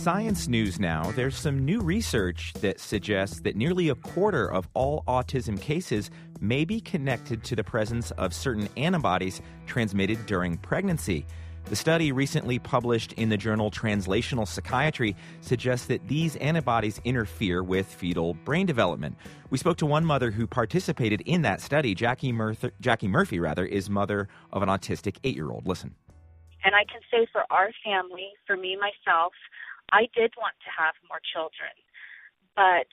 science news now. There's some new research that suggests that nearly a quarter of all autism cases may be connected to the presence of certain antibodies transmitted during pregnancy. The study recently published in the journal Translational Psychiatry suggests that these antibodies interfere with fetal brain development. We spoke to one mother who participated in that study. Jackie Murphy is mother of an autistic 8-year-old. Listen. And I can say for our family, for me, myself, I did want to have more children. But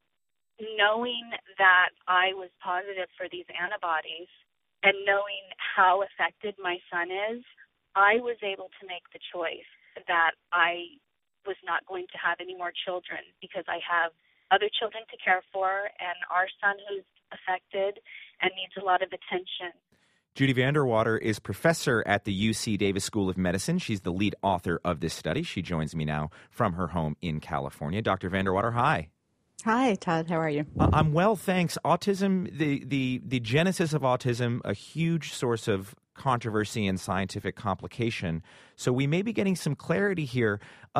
knowing that I was positive for these antibodies and knowing how affected my son is, I was able to make the choice that I was not going to have any more children because I have other children to care for and our son who's affected and needs a lot of attention. Judy Vanderwater is professor at the UC Davis School of Medicine. She's the lead author of this study. She joins me now from her home in California. Dr. Vanderwater, hi. Hi, Todd. How are you? I'm well, thanks. Autism, the genesis of autism, a huge source of controversy and scientific complication. So we may be getting some clarity here.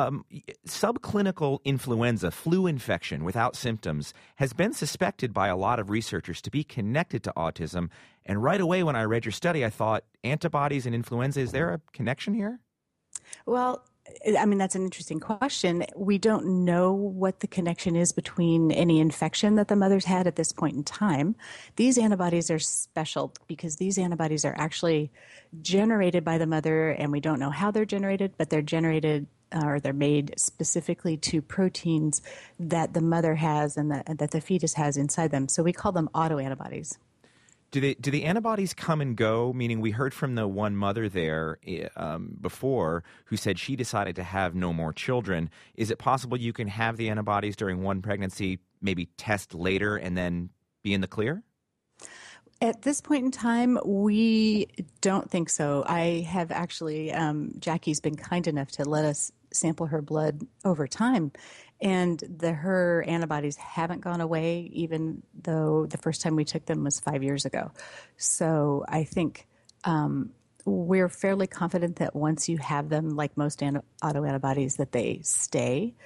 Subclinical influenza, flu infection without symptoms, has been suspected by a lot of researchers to be connected to autism. And right away when I read your study, I thought antibodies and influenza, is there a connection here? Well, I mean, that's an interesting question. We don't know what the connection is between any infection that the mother's had at this point in time. These antibodies are special because these antibodies are actually generated by the mother, and we don't know how they're generated, but they're generated or they're made specifically to proteins that the mother has and that the fetus has inside them. So we call them autoantibodies. Do the antibodies come and go? Meaning, we heard from the one mother there before who said she decided to have no more children. Is it possible you can have the antibodies during one pregnancy, maybe test later, and then be in the clear? At this point in time, we don't think so. I have actually, Jackie's been kind enough to let us sample her blood over time. And her antibodies haven't gone away, even though the first time we took them was 5 years ago. So I think we're fairly confident that once you have them, like most autoantibodies, that they stay.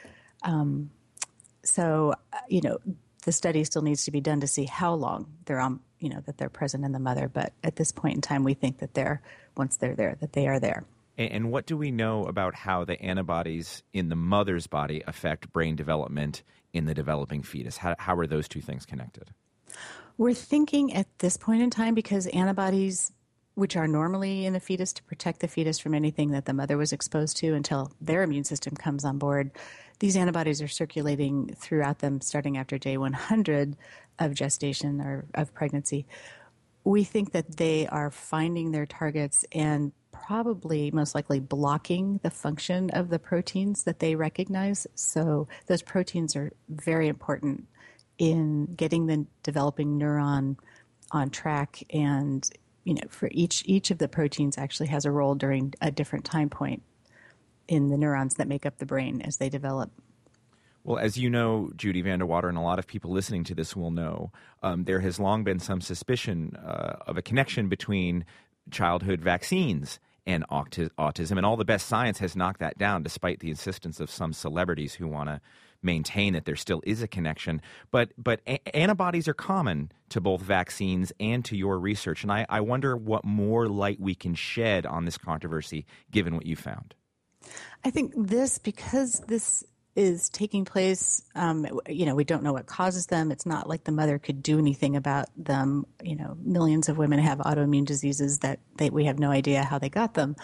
So the study still needs to be done to see how long they're on, that they're present in the mother. But at this point in time, we think that once they're there, that they are there. And what do we know about how the antibodies in the mother's body affect brain development in the developing fetus? How are those two things connected? We're thinking at this point in time, because antibodies, which are normally in the fetus to protect the fetus from anything that the mother was exposed to until their immune system comes on board, these antibodies are circulating throughout them starting after day 100 of gestation or of pregnancy. We think that they are finding their targets and probably most likely blocking the function of the proteins that they recognize. So those proteins are very important in getting the developing neuron on track. And, for each of the proteins actually has a role during a different time point in the neurons that make up the brain as they develop. Well, as you know, Judy Vanderwater, and a lot of people listening to this will know, there has long been some suspicion of a connection between childhood vaccines and autism, and all the best science has knocked that down, despite the insistence of some celebrities who want to maintain that there still is a connection. But antibodies are common to both vaccines and to your research, and I wonder what more light we can shed on this controversy, given what you found. I think because this is taking place, we don't know what causes them. It's not like the mother could do anything about them. Millions of women have autoimmune diseases that we have no idea how they got them.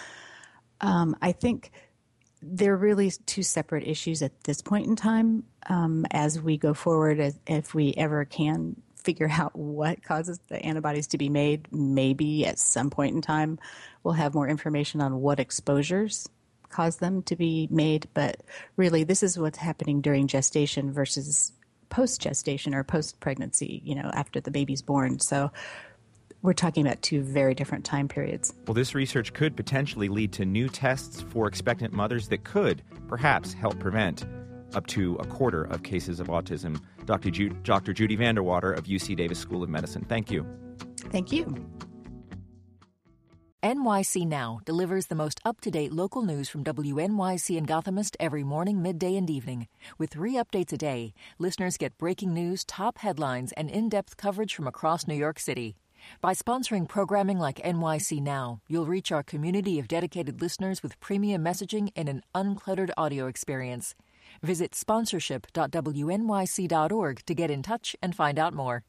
I think they're really two separate issues at this point in time. As we go forward, if we ever can figure out what causes the antibodies to be made, maybe at some point in time we'll have more information on what exposures cause them to be made. But really, this is what's happening during gestation versus post-gestation or post-pregnancy, after the baby's born. So we're talking about two very different time periods. Well, this research could potentially lead to new tests for expectant mothers that could perhaps help prevent up to a quarter of cases of autism. Dr. Judy Vanderwater of UC Davis School of Medicine, thank you. Thank you. NYC Now delivers the most up-to-date local news from WNYC and Gothamist every morning, midday, and evening. With 3 updates a day, listeners get breaking news, top headlines, and in-depth coverage from across New York City. By sponsoring programming like NYC Now, you'll reach our community of dedicated listeners with premium messaging and an uncluttered audio experience. Visit sponsorship.wnyc.org to get in touch and find out more.